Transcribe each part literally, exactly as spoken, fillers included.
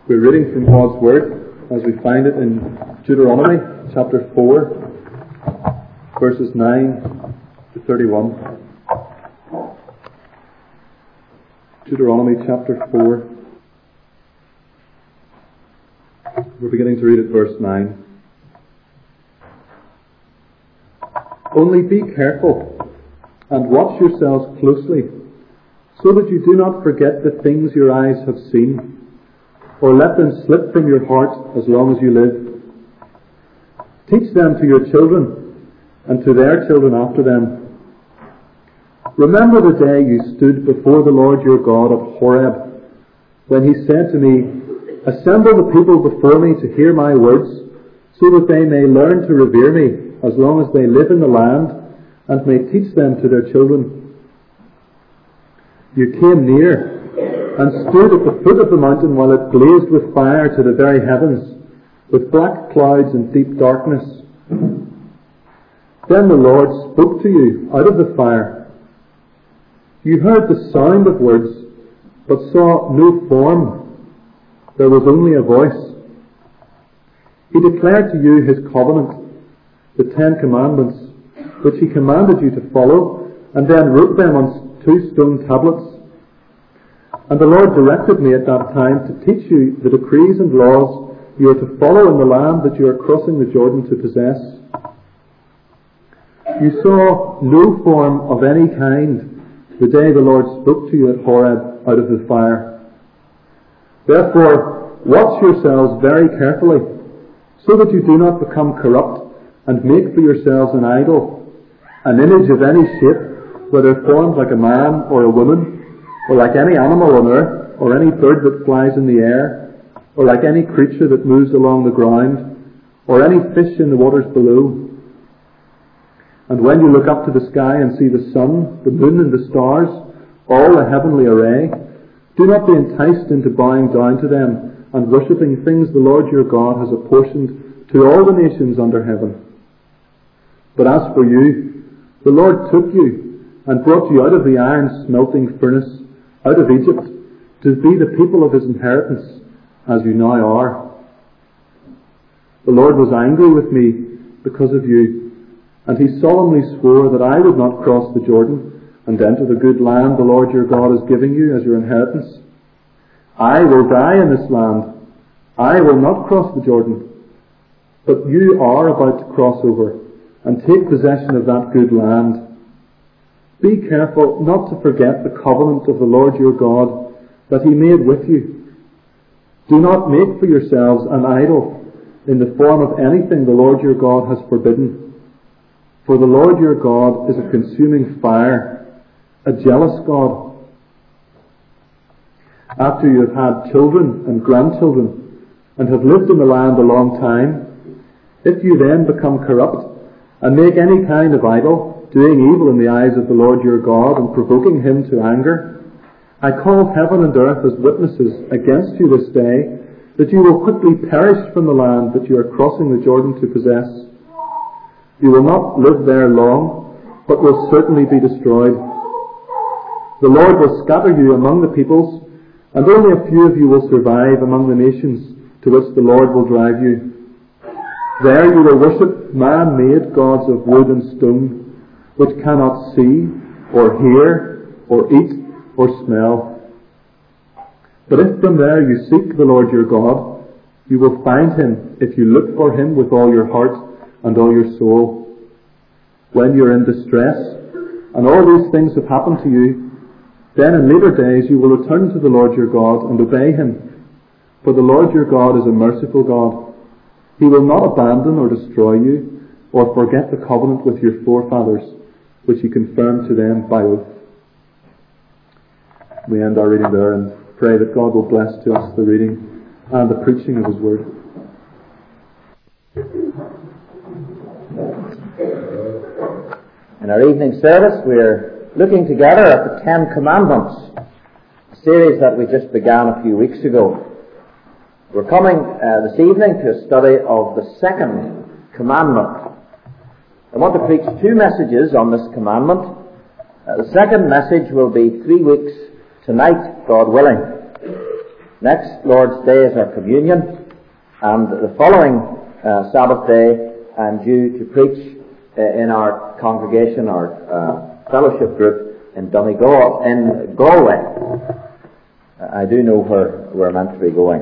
We're reading from God's Word as we find it in Deuteronomy chapter four, verses nine to thirty-one. Deuteronomy chapter four. We're beginning to read at verse nine. Only be careful and watch yourselves closely, so that you do not forget the things your eyes have seen, or let them slip from your heart as long as you live. Teach them to your children and to their children after them. Remember the day you stood before the Lord your God at Horeb, when he said to me, "Assemble the people before me to hear my words, so that they may learn to revere me as long as they live in the land, and may teach them to their children." You came near and stood at the foot of the mountain while it blazed with fire to the very heavens, with black clouds and deep darkness. Then the Lord spoke to you out of the fire. You heard the sound of words, but saw no form. There was only a voice. He declared to you his covenant, the Ten Commandments, which he commanded you to follow, and then wrote them on two stone tablets. And the Lord directed me at that time to teach you the decrees and laws you are to follow in the land that you are crossing the Jordan to possess. You saw no form of any kind the day the Lord spoke to you at Horeb out of the fire. Therefore, watch yourselves very carefully, so that you do not become corrupt and make for yourselves an idol, an image of any shape, whether formed like a man or a woman, or like any animal on earth, or any bird that flies in the air, or like any creature that moves along the ground, or any fish in the waters below. And when you look up to the sky and see the sun, the moon and the stars, all a heavenly array, do not be enticed into bowing down to them and worshipping things the Lord your God has apportioned to all the nations under heaven. But as for you, the Lord took you and brought you out of the iron smelting furnace, out of Egypt, to be the people of his inheritance, as you now are. The Lord was angry with me because of you, and he solemnly swore that I would not cross the Jordan and enter the good land the Lord your God is giving you as your inheritance. I will die in this land. I will not cross the Jordan. But you are about to cross over and take possession of that good land. Be careful not to forget the covenant of the Lord your God that he made with you. Do not make for yourselves an idol in the form of anything the Lord your God has forbidden. For the Lord your God is a consuming fire, a jealous God. After you have had children and grandchildren and have lived in the land a long time, if you then become corrupt and make any kind of idol, doing evil in the eyes of the Lord your God and provoking him to anger, I call heaven and earth as witnesses against you this day, that you will quickly perish from the land that you are crossing the Jordan to possess. You will not live there long, but will certainly be destroyed. The Lord will scatter you among the peoples, and only a few of you will survive among the nations to which the Lord will drive you. There you will worship man-made gods of wood and stone, which cannot see, or hear, or eat, or smell. But if from there you seek the Lord your God, you will find him if you look for him with all your heart and all your soul. When you are in distress, and all these things have happened to you, then in later days you will return to the Lord your God and obey him. For the Lord your God is a merciful God. He will not abandon or destroy you, or forget the covenant with your forefathers, which he confirmed to them by oath. We end our reading there and pray that God will bless to us the reading and the preaching of his word. In our evening service, we're looking together at the Ten Commandments, a series that we just began a few weeks ago. We're coming uh, this evening to a study of the second commandment. I want to preach two messages on this commandment. Uh, the second message will be three weeks tonight, God willing. Next Lord's Day is our communion, and the following uh, Sabbath day I'm due to preach uh, in our congregation, our uh, fellowship group in Donegal, in Galway. I do know where we're meant to be going.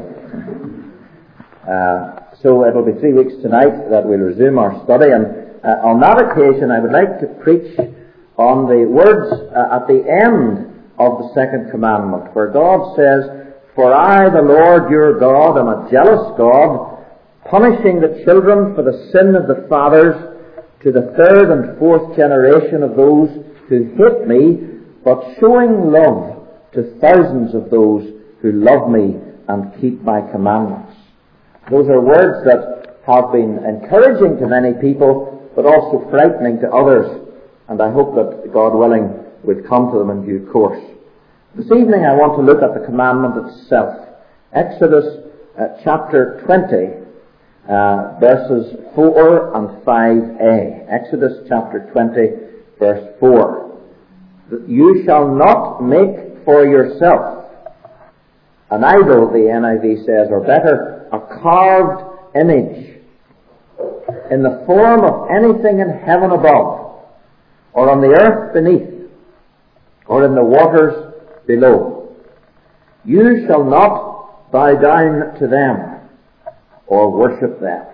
Uh, so it'll be three weeks tonight that we'll resume our study, and uh, on that occasion I would like to preach on the words uh, at the end of the second commandment, where God says, "For I, the Lord your God, am a jealous God, punishing the children for the sin of the fathers to the third and fourth generation of those who hate me, but showing love to thousands of those who love me and keep my commandments." Those are words that have been encouraging to many people, but also frightening to others, and I hope that, God willing, we'll come to them in due course. This evening I want to look at the commandment itself. Exodus uh, chapter twenty, uh, verses four and five a. Exodus chapter twenty, verse four. "You shall not make for yourself an idol," the N I V says, or better, a carved image, "in the form of anything in heaven above, or on the earth beneath, or in the waters below. You shall not bow down to them or worship them."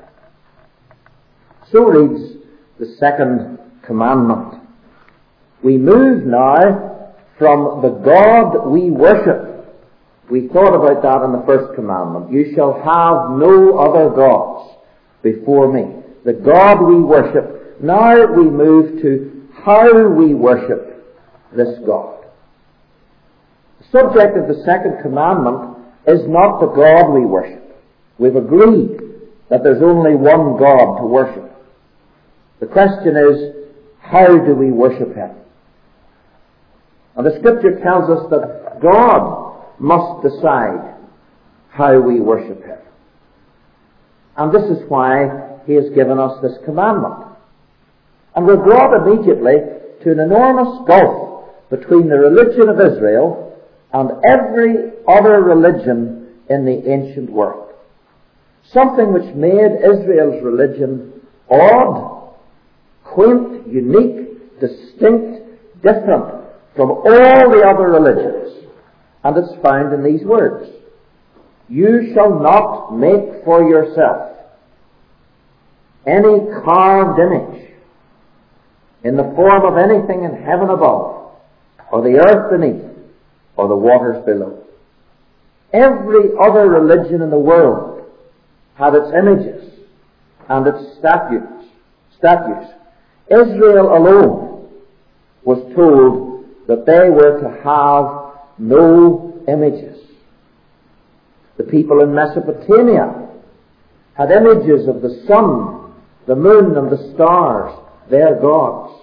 So reads the second commandment. We move now from the God we worship. We thought about that in the first commandment. "You shall have no other gods before me." The God we worship. Now we move to how we worship this God. The subject of the second commandment is not the God we worship. We've agreed that there's only one God to worship. The question is, how do we worship Him? And the Scripture tells us that God must decide how we worship Him. And this is why He has given us this commandment. And we're brought immediately to an enormous gulf between the religion of Israel and every other religion in the ancient world. Something which made Israel's religion odd, quaint, unique, distinct, different from all the other religions. And it's found in these words. "You shall not make for yourself any carved image in the form of anything in heaven above, or the earth beneath, or the waters below." Every other religion in the world had its images and its statutes. statutes. Israel alone was told that they were to have no images. The people in Mesopotamia had images of the sun, the moon, and the stars, their gods.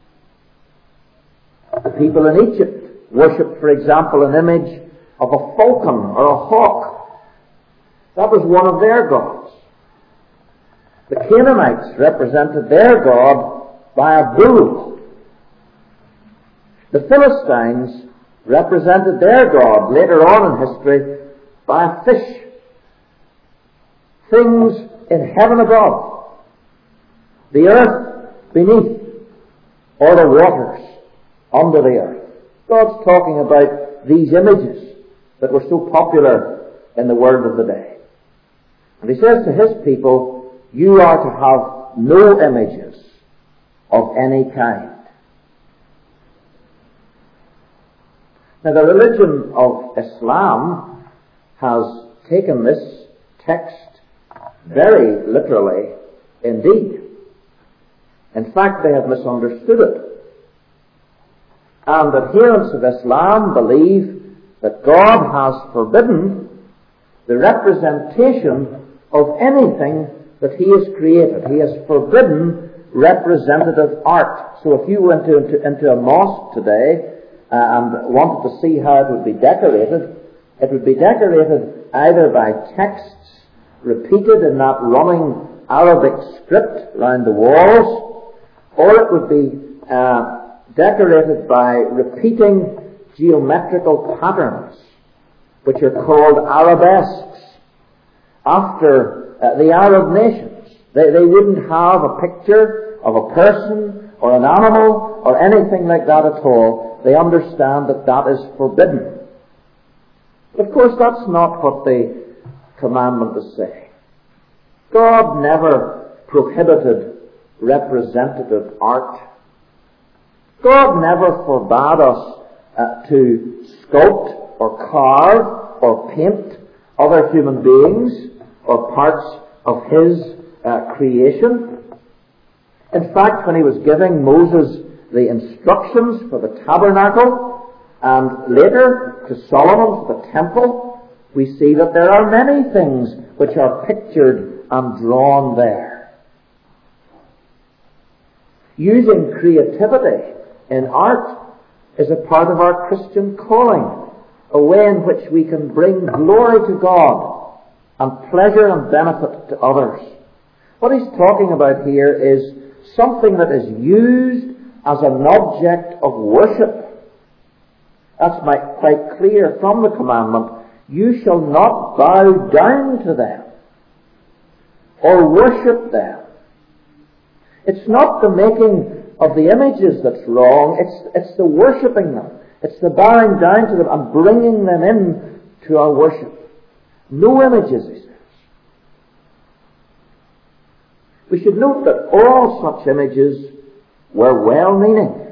The people in Egypt worshipped, for example, an image of a falcon or a hawk. That was one of their gods. The Canaanites represented their god by a bull. The Philistines represented their god later on in history by a fish. Things in heaven above, the earth beneath, or the waters under the earth. God's talking about these images that were so popular in the world of the day. And He says to His people, you are to have no images of any kind. Now, the religion of Islam has taken this text very literally indeed. In fact, they have misunderstood it. And adherents of Islam believe that God has forbidden the representation of anything that He has created. He has forbidden representative art. So if you went into, into a mosque today uh, and wanted to see how it would be decorated, it would be decorated either by texts repeated in that running Arabic script round the walls, or it would be uh, decorated by repeating geometrical patterns which are called arabesques, after uh, the Arab nations. They, they wouldn't have a picture of a person or an animal or anything like that at all. They understand that that is forbidden. But of course, that's not what the commandment is saying. God never prohibited representative art. God never forbade us uh, to sculpt or carve or paint other human beings or parts of His uh, creation. In fact, when He was giving Moses the instructions for the tabernacle and later to Solomon for the temple, we see that there are many things which are pictured and drawn there. Using creativity in art is a part of our Christian calling, a way in which we can bring glory to God and pleasure and benefit to others. What he's talking about here is something that is used as an object of worship. That's quite clear from the commandment. You shall not bow down to them or worship them. It's not the making of the images that's wrong, it's, it's the worshipping them. It's the bowing down to them and bringing them in to our worship. No images, he says. We should note that all such images were well-meaning.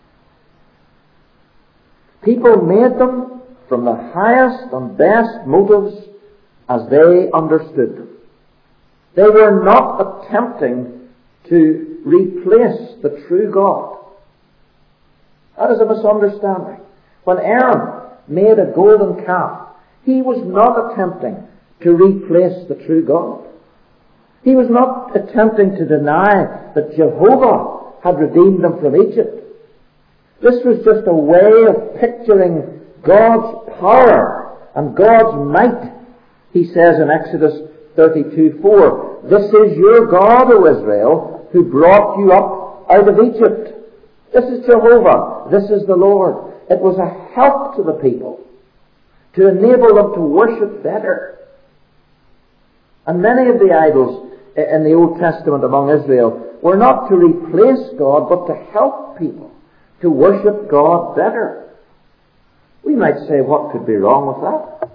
People made them from the highest and best motives as they understood them. They were not attempting to replace the true God. That is a misunderstanding. When Aaron made a golden calf, he was not attempting to replace the true God. He was not attempting to deny that Jehovah had redeemed them from Egypt. This was just a way of picturing God's power and God's might. He says in Exodus thirty-two four, "This is your God, O Israel, who brought you up out of Egypt." This is Jehovah. This is the Lord. It was a help to the people to enable them to worship better. And many of the idols in the Old Testament among Israel were not to replace God, but to help people to worship God better. We might say, what could be wrong with that?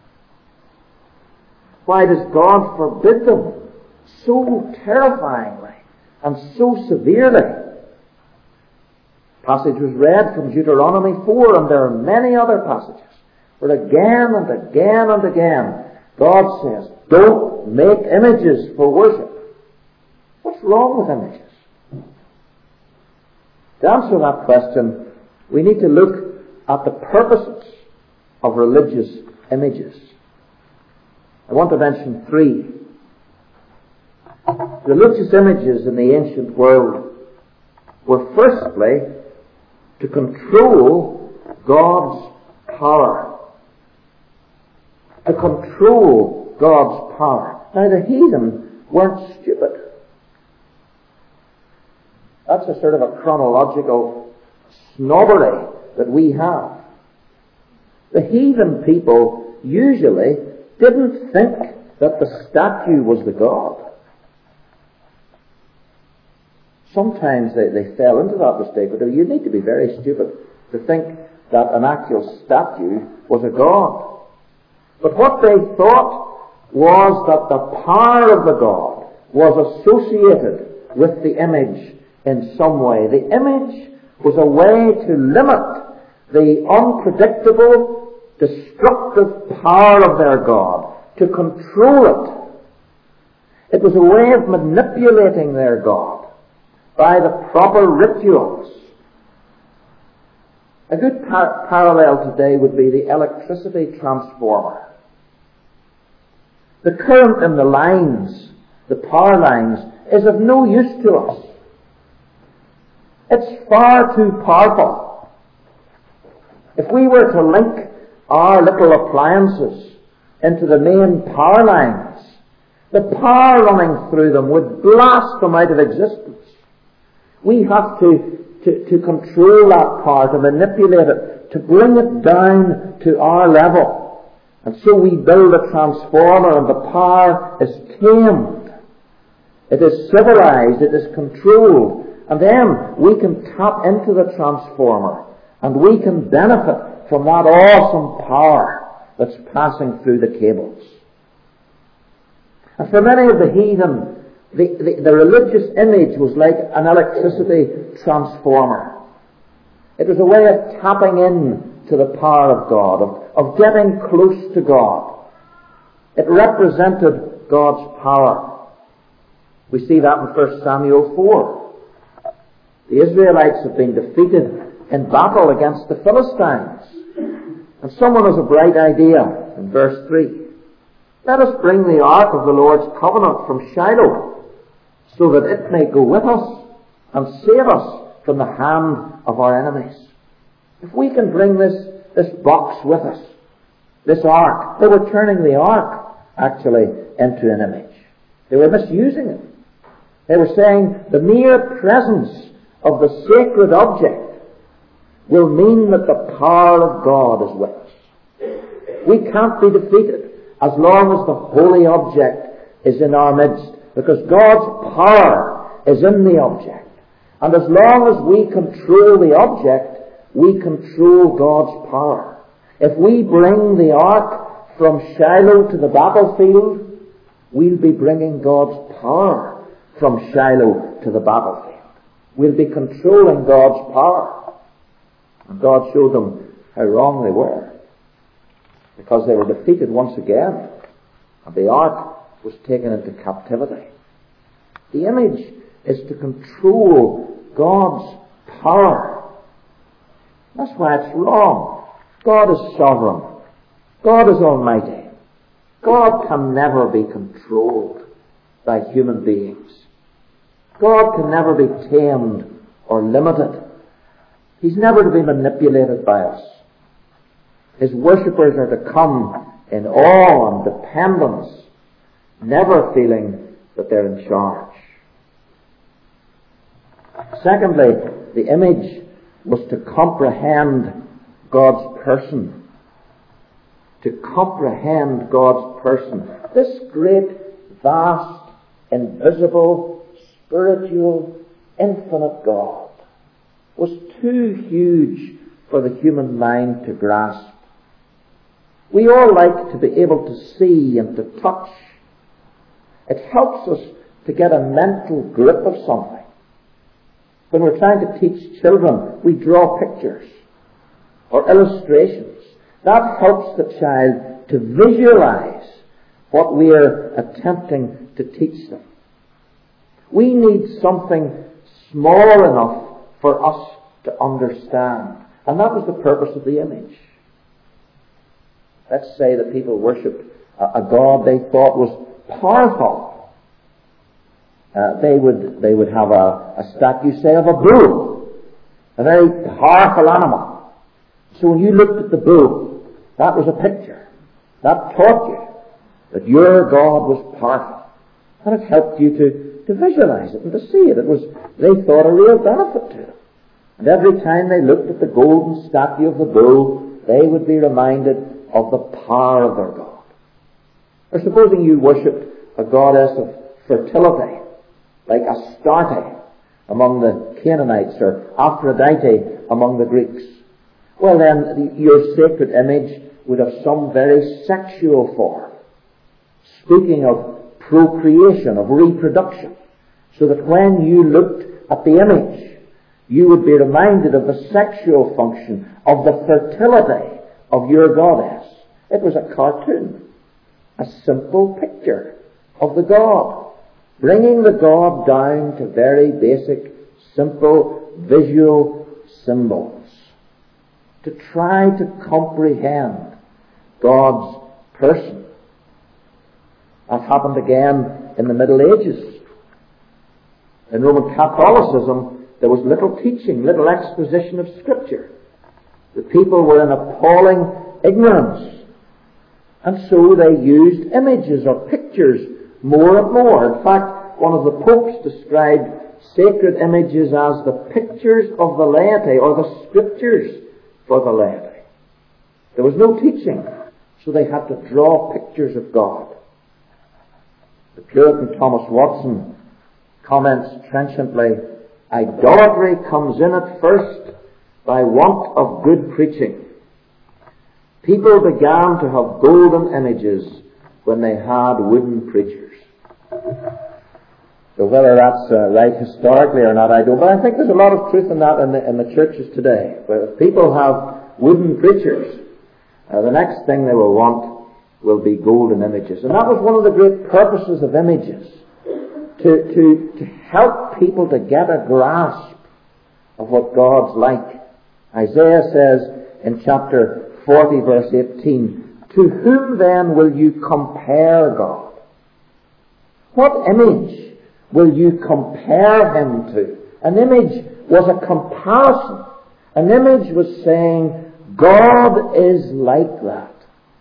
Why does God forbid them so terrifyingly and so severely? Passage was read from Deuteronomy four, and there are many other passages where again and again and again God says, don't make images for worship. What's wrong with images? To answer that question, we need to look at the purposes of religious images. I want to mention three. Religious images in the ancient world were firstly to control God's power. To control God's power. Now the heathen weren't stupid. That's a sort of a chronological snobbery that we have. The heathen people usually didn't think that the statue was the God. Sometimes they, they fell into that mistake, but you need to be very stupid to think that an actual statue was a God. But what they thought was that the power of the God was associated with the image in some way. The image was a way to limit the unpredictable, destructive power of their God, to control it. It was a way of manipulating their God by the proper rituals. A good par- parallel today would be the electricity transformer. The current in the lines, the power lines, is of no use to us. It's far too powerful. If we were to link our little appliances into the main power lines, the power running through them would blast them out of existence. We have to, to, to control that power, to manipulate it, to bring it down to our level. And so we build a transformer and the power is tamed. It is civilized, it is controlled. And then we can tap into the transformer and we can benefit from that awesome power that's passing through the cables. And for many of the heathen, the, the, the religious image was like an electricity transformer. It was a way of tapping in to the power of God, of, of getting close to God. It represented God's power. We see that in First Samuel four. The Israelites have been defeated in battle against the Philistines. And someone has a bright idea in verse three. Let us bring the ark of the Lord's covenant from Shiloh, so that it may go with us and save us from the hand of our enemies. If we can bring this, this box with us, this ark, they were turning the ark actually into an image. They were misusing it. They were saying the mere presence of the sacred object will mean that the power of God is with us. We can't be defeated as long as the holy object is in our midst, because God's power is in the object. And as long as we control the object, we control God's power. If we bring the ark from Shiloh to the battlefield, we'll be bringing God's power from Shiloh to the battlefield. We'll be controlling God's power. And God showed them how wrong they were, because they were defeated once again, and the ark was taken into captivity. The image is to control God's power. That's why it's wrong. God is sovereign. God is almighty. God can never be controlled by human beings. God can never be tamed or limited. He's never to be manipulated by us. His worshippers are to come in awe and dependence, never feeling that they're in charge. Secondly, the image was to comprehend God's person. To comprehend God's person. This great, vast, invisible, spiritual, infinite God was too huge for the human mind to grasp. We all like to be able to see and to touch. It helps us to get a mental grip of something. When we're trying to teach children, we draw pictures or illustrations. That helps the child to visualize what we are attempting to teach them. We need something small enough for us to understand. And that was the purpose of the image. Let's say that people worshipped a, a God they thought was powerful. Uh, they would they would have a, a statue, say, of a bull, a very powerful animal. So when you looked at the bull, that was a picture. That taught you that your God was powerful. And it helped you to, to visualize it and to see it. It was, they thought, a real benefit to them. And every time they looked at the golden statue of the bull, they would be reminded of the power of their God. Or supposing you worshipped a goddess of fertility, like Astarte among the Canaanites or Aphrodite among the Greeks. Well then, your sacred image would have some very sexual form, speaking of procreation, of reproduction, so that when you looked at the image, you would be reminded of the sexual function, of the fertility of your goddess. It was a cartoon, a simple picture of the God, bringing the God down to very basic, simple, visual symbols, to try to comprehend God's person. That happened again in the Middle Ages. In Roman Catholicism, there was little teaching, little exposition of Scripture. The people were in appalling ignorance. And so they used images or pictures more and more. In fact, one of the popes described sacred images as the pictures of the laity, or the scriptures for the laity. There was no teaching. So they had to draw pictures of God. The Puritan Thomas Watson comments trenchantly, idolatry comes in at first by want of good preaching. People began to have golden images when they had wooden preachers. So whether that's uh, right historically or not, I don't. But I think there's a lot of truth in that in the, in the churches today. Where if people have wooden preachers, uh, the next thing they will want will be golden images. And that was one of the great purposes of images, to, to, to help people to get a grasp of what God's like. Isaiah says in chapter forty, verse eighteen, to whom then will you compare God? What image will you compare him to? An image was a comparison. An image was saying, God is like that.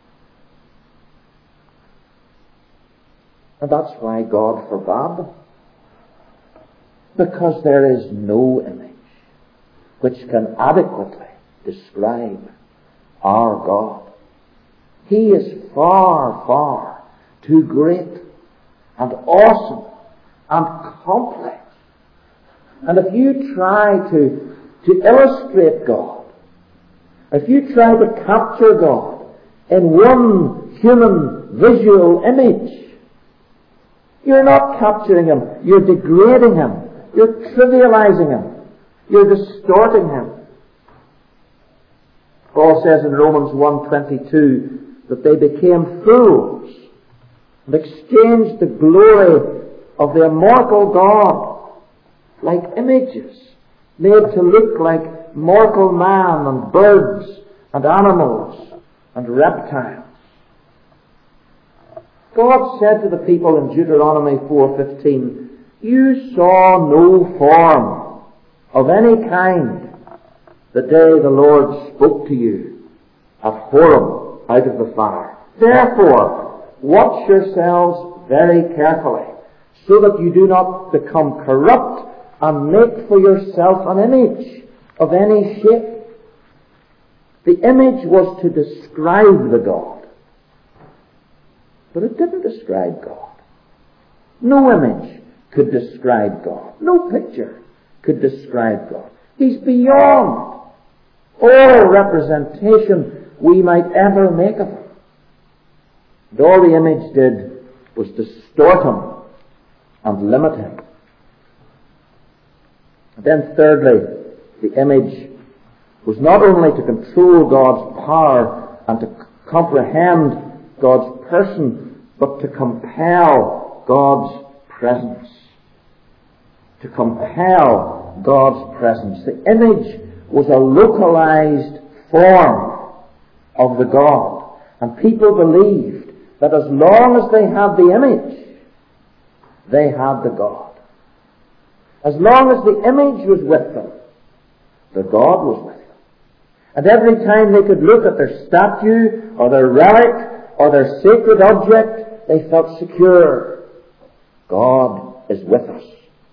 And that's why God forbade. Because there is no image which can adequately describe our God. He is far, far too great and awesome and complex. And if you try to, to illustrate God, if you try to capture God in one human visual image, you're not capturing him, you're degrading him, you're trivializing him, you're distorting him. Paul says in Romans one twenty-two that they became fools and exchanged the glory of the immortal God like images made to look like mortal man and birds and animals and reptiles. God said to the people in Deuteronomy four fifteen, you saw no form of any kind the day the Lord spoke to you at Horeb out of the fire. Therefore, watch yourselves very carefully, so that you do not become corrupt and make for yourself an image of any shape. The image was to describe the God, but it didn't describe God. No image could describe God. No picture could describe God. He's beyond all representation we might ever make of him. And all the image did was distort him and limit him. And then thirdly, the image was not only to control God's power and to comprehend God's person, but to compel God's presence. To compel God's presence. The image was a localized form of the God. And people believed that as long as they had the image, they had the God. As long as the image was with them, the God was with them. And every time they could look at their statue or their relic or their sacred object, they felt secure. God is with us.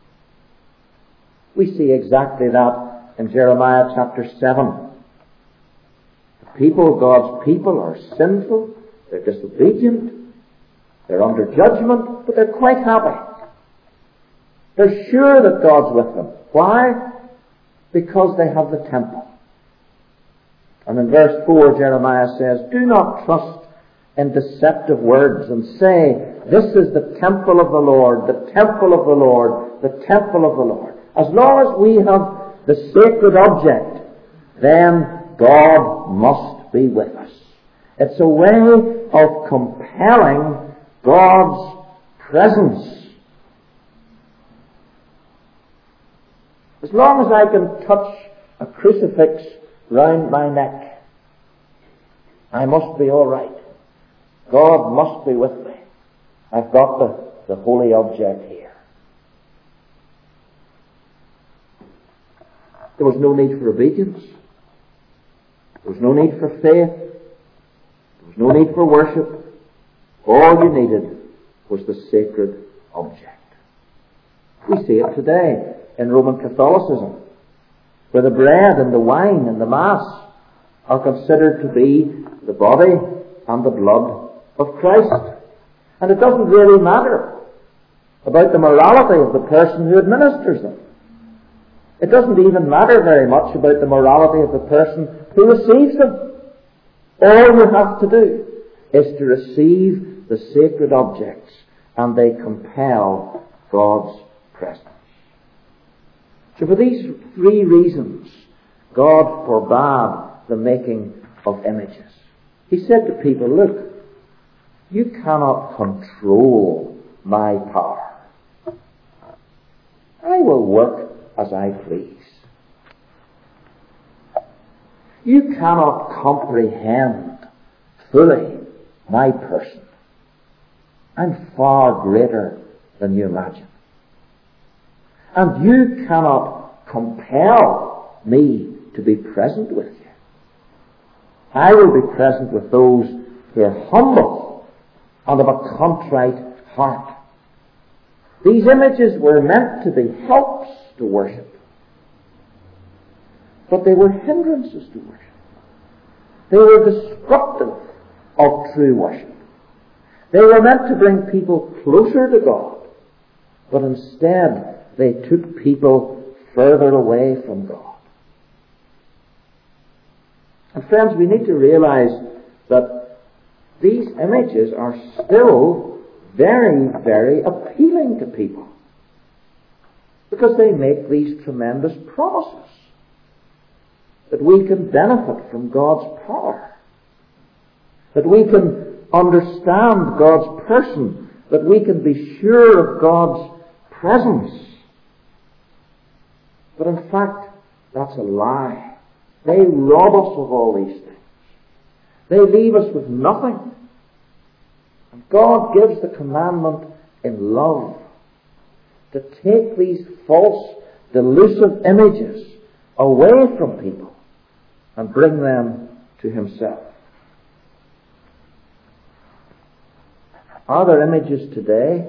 We see exactly that in Jeremiah chapter seven. The people, God's people, are sinful, they're disobedient, they're under judgment, but they're quite happy. They're sure that God's with them. Why? Because they have the temple. And in verse four, Jeremiah says, do not trust in deceptive words and say, this is the temple of the Lord, the temple of the Lord, the temple of the Lord. As long as we have the sacred object, then God must be with us. It's a way of compelling God's presence. As long as I can touch a crucifix round my neck, I must be all right. God must be with me. I've got the, the holy object here. There was no need for obedience. There was no need for faith. There was no need for worship. All you needed was the sacred object. We see it today in Roman Catholicism, where the bread and the wine and the Mass are considered to be the body and the blood of Christ. And it doesn't really matter about the morality of the person who administers them. It doesn't even matter very much about the morality of the person who receives them. All you have to do is to receive the sacred objects, and they compel God's presence. So for these three reasons, God forbade the making of images. He said to people, look, you cannot control my power. I will work as I please. You cannot comprehend fully my person. I'm far greater than you imagine. And you cannot compel me to be present with you. I will be present with those who are humble and of a contrite heart. These images were meant to be helps to worship, but they were hindrances to worship. They were destructive of true worship. They were meant to bring people closer to God, but instead they took people further away from God. And friends, we need to realize that these images are still very, very appealing to people, because they make these tremendous promises that we can benefit from God's power, that we can understand God's person, that we can be sure of God's presence. But in fact, that's a lie. They rob us of all these things. They leave us with nothing. And God gives the commandment in love to take these false, delusive images away from people and bring them to Himself. Are there images today?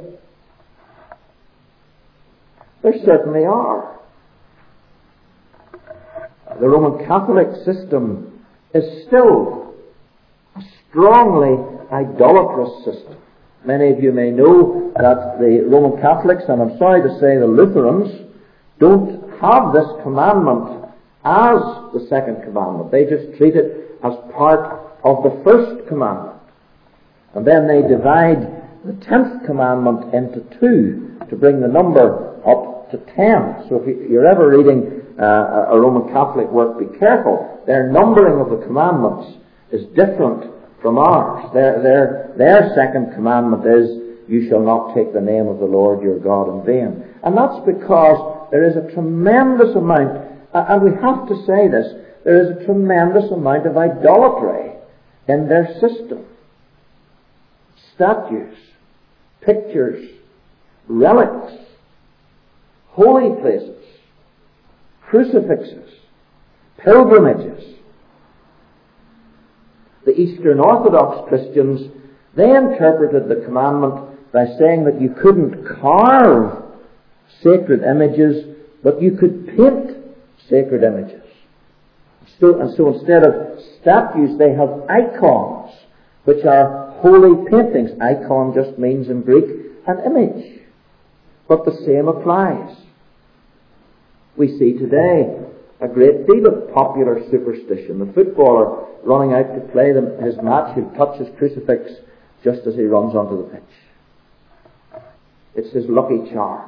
There certainly are. The Roman Catholic system is still a strongly idolatrous system. Many of you may know that the Roman Catholics, and I'm sorry to say the Lutherans, don't have this commandment as the second commandment. They just treat it as part of the first commandment. And then they divide the tenth commandment into two to bring the number up to ten. So if you're ever reading uh, a Roman Catholic work, be careful. Their numbering of the commandments is different from ours. Their, their, their second commandment is, you shall not take the name of the Lord your God in vain. And that's because there is a tremendous amount, uh, and we have to say this, there is a tremendous amount of idolatry in their system. Statues, pictures, relics, holy places, crucifixes, pilgrimages. The Eastern Orthodox Christians, they interpreted the commandment by saying that you couldn't carve sacred images, but you could paint sacred images. So, and so instead of statues, they have icons, which are holy paintings. Icon just means in Greek an image. But the same applies. We see today a great deal of popular superstition. The footballer running out to play them, his match who touches crucifix just as he runs onto the pitch. It's his lucky charm.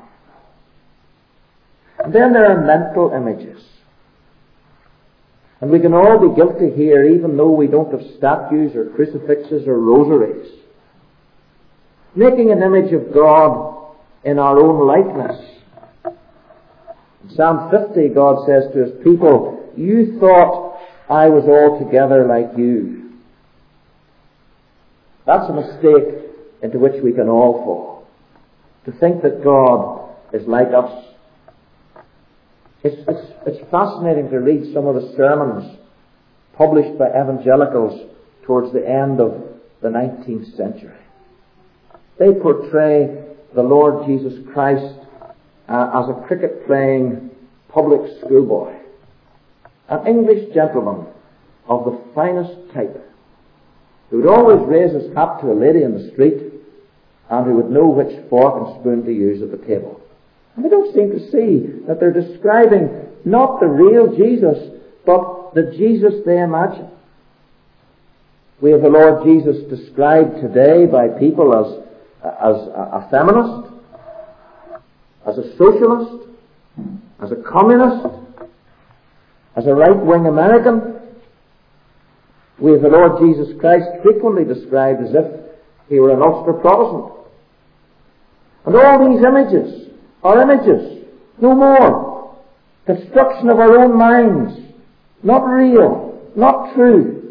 And then there are mental images. And we can all be guilty here, even though we don't have statues or crucifixes or rosaries. Making an image of God in our own likeness. In Psalm fifty, God says to His people, you thought I was altogether like you. That's a mistake into which we can all fall. To think that God is like us. It's, it's, it's fascinating to read some of the sermons published by evangelicals towards the end of the nineteenth century. They portray the Lord Jesus Christ uh, as a cricket-playing public schoolboy, an English gentleman of the finest type. who would always raise his hat to a lady in the street, and who would know which fork and spoon to use at the table. And they don't seem to see that they're describing not the real Jesus, but the Jesus they imagine. We have the Lord Jesus described today by people as, as a feminist, as a socialist, as a communist, as a right-wing American. We have the Lord Jesus Christ frequently described as if he were an Ulster Protestant. And all these images are images, no more. Construction of our own minds, not real, not true.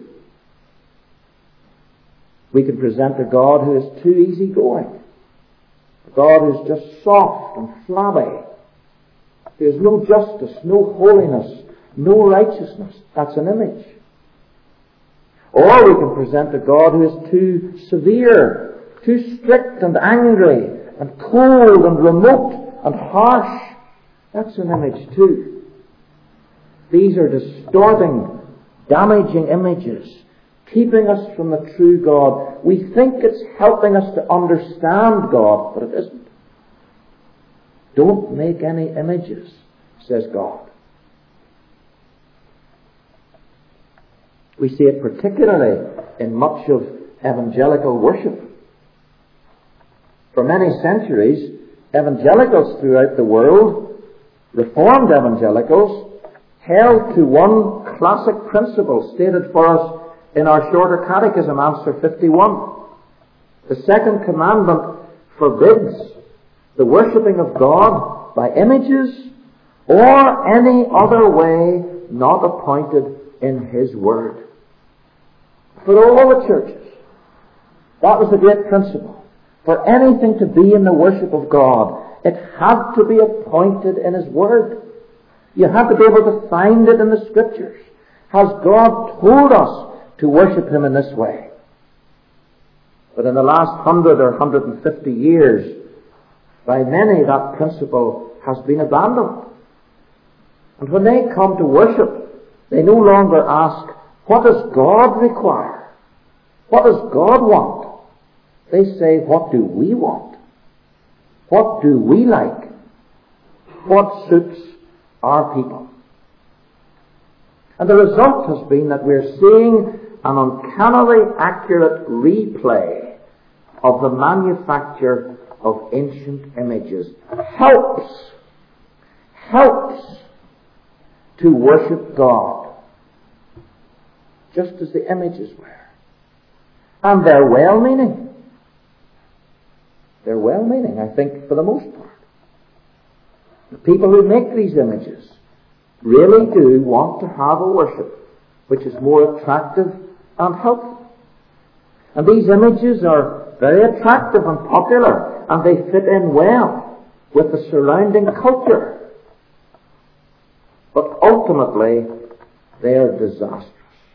We can present a God who is too easygoing, a God who is just soft and flabby. There is no justice, no holiness, no righteousness. That's an image. Or we can present a God who is too severe, too strict and angry, and cold and remote and harsh. That's an image too. These are distorting, damaging images, keeping us from the true God. We think it's helping us to understand God, but it isn't. Don't make any images, says God. We see it particularly in much of evangelical worship. For many centuries, evangelicals throughout the world, Reformed evangelicals, held to one classic principle stated for us in our shorter catechism, answer fifty-one. The second commandment forbids the worshipping of God by images or any other way not appointed in His Word. For all the churches, that was the great principle. For anything to be in the worship of God, it had to be appointed in His Word. You had to be able to find it in the Scriptures. Has God told us to worship Him in this way? But in the last hundred or hundred and fifty years, by many that principle has been abandoned. And when they come to worship, they no longer ask, what does God require? What does God want? They say, what do we want? What do we like? What suits our people? And the result has been that we're seeing an uncannily accurate replay of the manufacture of ancient images. Helps, helps to worship God, just as the images were. And they're well-meaning. They're well-meaning, I think, for the most part. The people who make these images really do want to have a worship which is more attractive and helpful. And these images are very attractive and popular, and they fit in well with the surrounding culture. But ultimately, they are disastrous.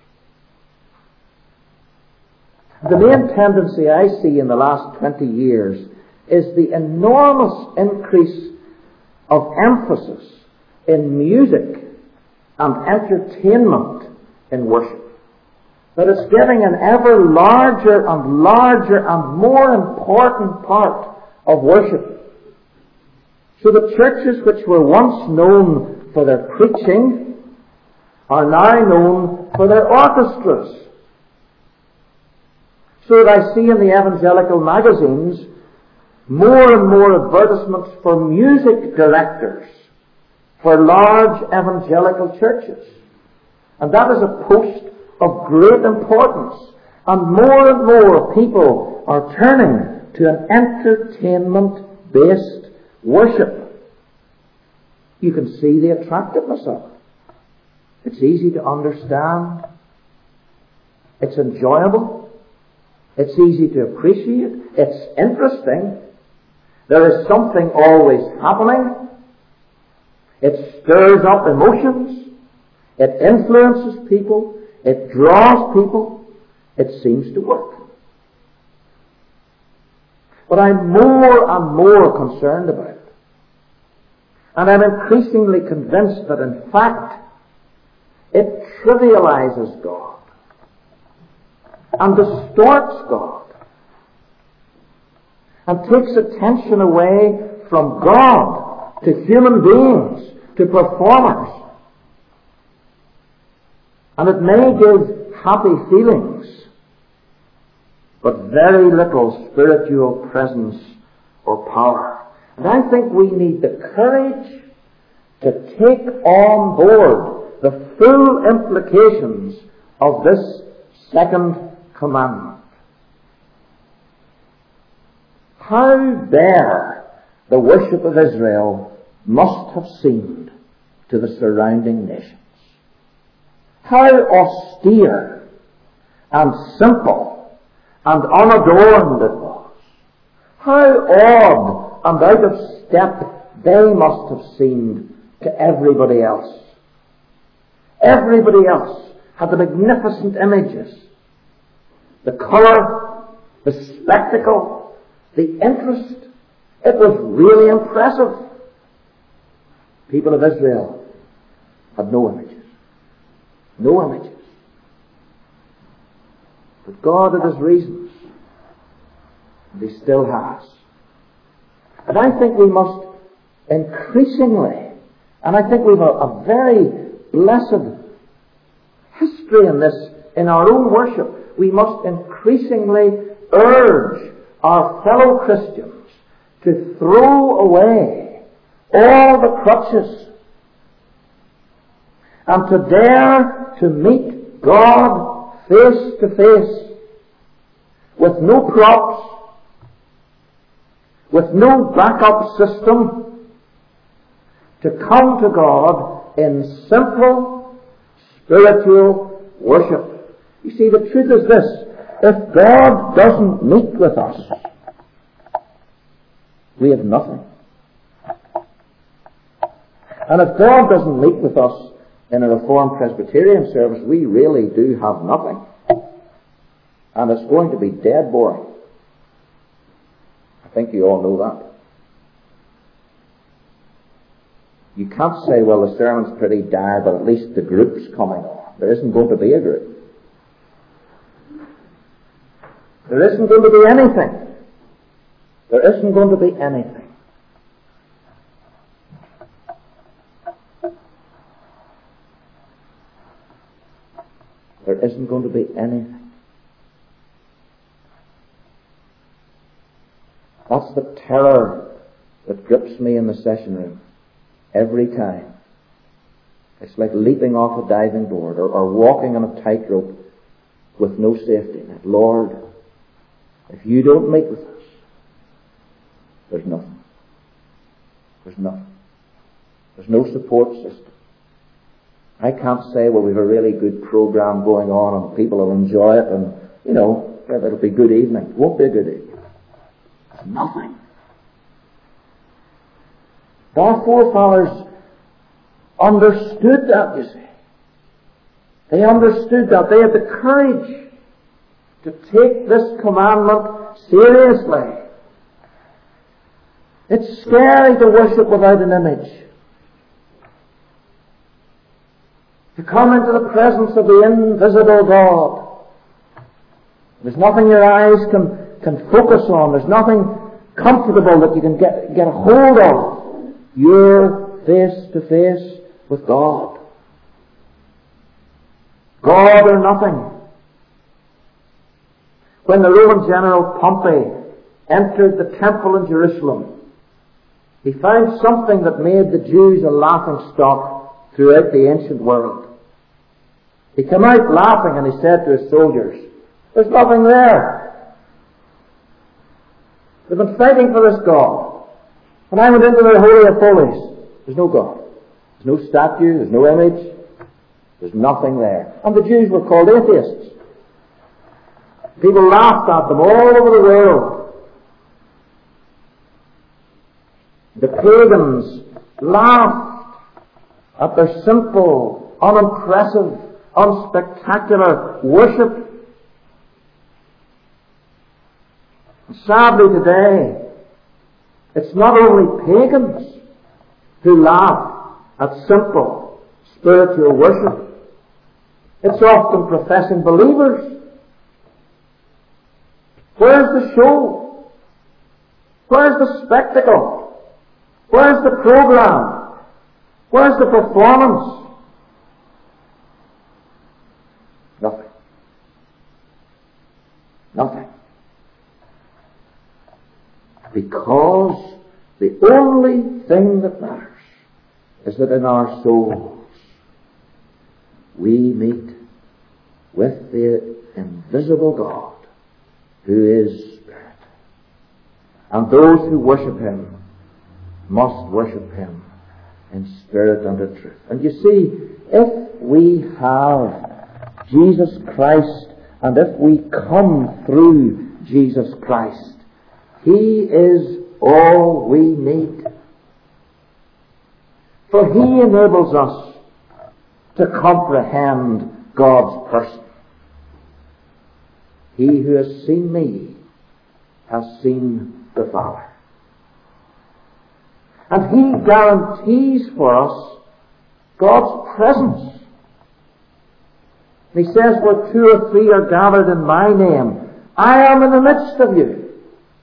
The main tendency I see in the last twenty years is the enormous increase of emphasis in music and entertainment in worship. That it's getting an ever larger and larger and more important part of worship. So the churches which were once known for their preaching are now known for their orchestras. So that I see in the evangelical magazines more and more advertisements for music directors for large evangelical churches. And that is a post of great importance. And more and more people are turning to an entertainment-based worship. You can see the attractiveness of it. It's easy to understand. It's enjoyable. It's easy to appreciate. It's interesting. There is something always happening. It stirs up emotions. It influences people. It draws people. It seems to work. But I'm more and more concerned about it. And I'm increasingly convinced that in fact, it trivializes God. and distorts God and takes attention away from God to human beings, to performers. And it may give happy feelings, but very little spiritual presence or power. And I think we need the courage to take on board the full implications of this second commandment. How bare the worship of Israel must have seemed to the surrounding nations. How austere and simple and unadorned it was. How odd and out of step they must have seemed to everybody else. Everybody else had the magnificent images, the colour, the spectacle, the interest. It was really impressive. People of Israel had no images. No images. But God had His reasons. And He still has. And I think we must increasingly, and I think we've a, a very blessed history in this, in our own worship, we must increasingly urge our fellow Christians to throw away all the crutches and to dare to meet God face to face with no props, with no backup system, to come to God in simple spiritual worship. You see, the truth is this: if God doesn't meet with us, we have nothing. And if God doesn't meet with us in a Reformed Presbyterian service, we really do have nothing. And it's going to be dead boring. I think you all know that. You can't say, well, the sermon's pretty dire, but at least the group's coming on. There isn't going to be a group. There isn't going to be anything. There isn't going to be anything. There isn't going to be anything. That's the terror that grips me in the session room every time. It's like leaping off a diving board or, or walking on a tightrope with no safety net. Lord, if you don't meet with us, there's nothing. There's nothing. There's no support system. I can't say, well, we've a really good program going on and people will enjoy it and, you know, it'll be a good evening. It won't be a good evening. There's nothing. Our forefathers understood that, you see. They understood that. They had the courage to take this commandment seriously. It's scary to worship without an image. To come into the presence of the invisible God. There's nothing your eyes can, can focus on. There's nothing comfortable that you can get, get a hold of. You're face to face with God. God or nothing. When the Roman general Pompey entered the temple in Jerusalem, he found something that made the Jews a laughing stock throughout the ancient world. He came out laughing and he said to his soldiers, "There's nothing there. They've been fighting for this God. When I went into their Holy of Holies, there's no God. There's no statue, there's no image, there's nothing there." And the Jews were called atheists. People laughed at them all over the world. The pagans laughed at their simple, unimpressive, unspectacular worship. Sadly today, it's not only pagans who laugh at simple spiritual worship. It's often professing believers Where's the show? Where's the spectacle? Where's the program? Where's the performance? Nothing. Nothing. Because the only thing that matters is that in our souls we meet with the invisible God who is Spirit. And those who worship Him must worship Him in spirit and in truth. And you see, if we have Jesus Christ, and if we come through Jesus Christ, He is all we need. For He enables us to comprehend God's person. He who has seen me has seen the Father. And He guarantees for us God's presence. He says, where two or three are gathered in my name, I am in the midst of you.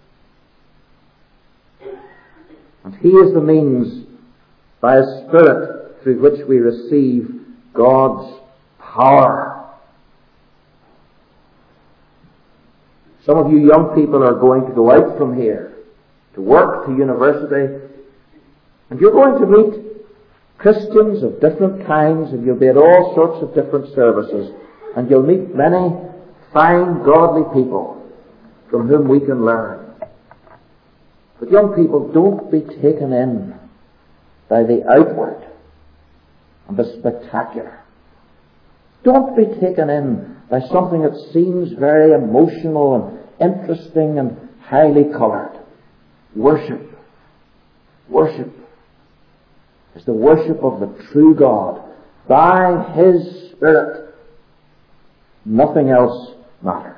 And He is the means by His Spirit through which we receive God's power. Some of you young people are going to go out from here to work, to university, and you're going to meet Christians of different kinds, and you'll be at all sorts of different services, and you'll meet many fine, godly people from whom we can learn. But young people, don't be taken in by the outward and the spectacular. Don't be taken in by something that seems very emotional and interesting and highly coloured. Worship. Worship is the worship of the true God by His Spirit. Nothing else matters.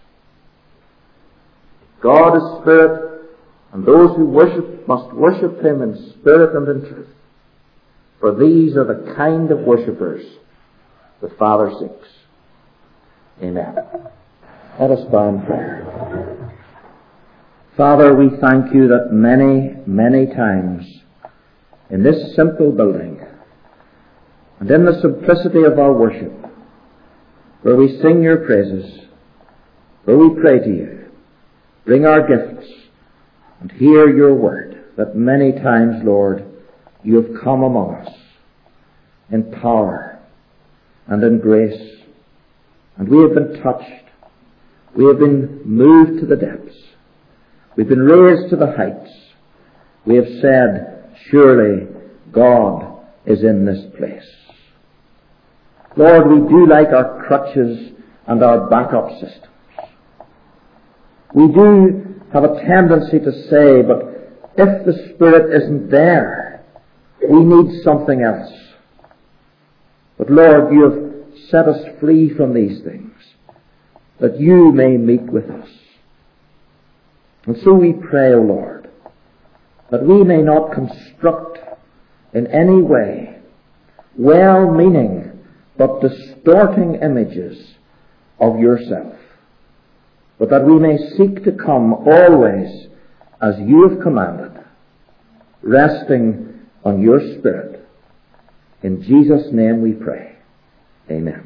God is Spirit, and those who worship must worship Him in spirit and in truth. For these are the kind of worshippers the Father seeks. Amen. Let us bow in prayer. Father, we thank You that many, many times in this simple building and in the simplicity of our worship, where we sing Your praises, where we pray to You, bring our gifts, and hear Your word, that many times, Lord, You have come among us in power and in grace, and we have been touched. We have been moved to the depths. We've been raised to the heights. We have said, surely God is in this place. Lord, we do like our crutches and our backup systems. We do have a tendency to say, but if the Spirit isn't there, we need something else. But Lord, You have set us free from these things, that You may meet with us. And so we pray, O Lord, that we may not construct in any way well-meaning but distorting images of Yourself, but that we may seek to come always as You have commanded, resting on Your Spirit. In Jesus' name we pray. Amen.